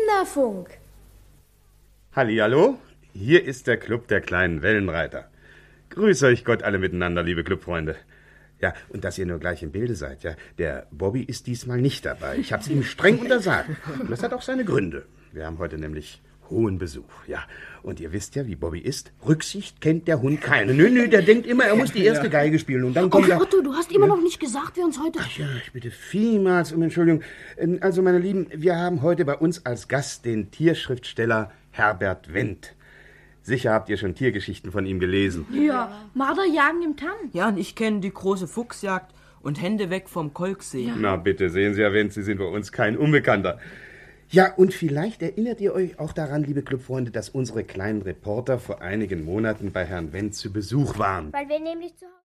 Kinderfunk. Hallihallo, hier ist der Club der kleinen Wellenreiter. Grüß euch Gott alle miteinander, liebe Clubfreunde. Ja, und dass ihr nur gleich im Bilde seid, ja. Der Bobby ist diesmal nicht dabei. Ich hab's ihm streng untersagt. Und das hat auch seine Gründe. Wir haben heute nämlich hohen Besuch, ja. Und ihr wisst ja, wie Bobby ist. Rücksicht kennt der Hund keine. Nö, der denkt immer, er muss die erste Geige spielen. Und dann kommt Otto, du hast immer noch nicht gesagt, wer uns heute... Ach ja, ich bitte vielmals um Entschuldigung. Also, meine Lieben, wir haben heute bei uns als Gast den Tierschriftsteller Herbert Wendt. Sicher habt ihr schon Tiergeschichten von ihm gelesen. Ja, Marderjagen im Tann. Ja, und ich kenne die große Fuchsjagd und Hände weg vom Kolksee. Ja. Na bitte, sehen Sie ja, Wendt, Sie sind bei uns kein Unbekannter. Ja, und vielleicht erinnert ihr euch auch daran, liebe Clubfreunde, dass unsere kleinen Reporter vor einigen Monaten bei Herrn Wendt zu Besuch waren. Weil wir nämlich zu Hause...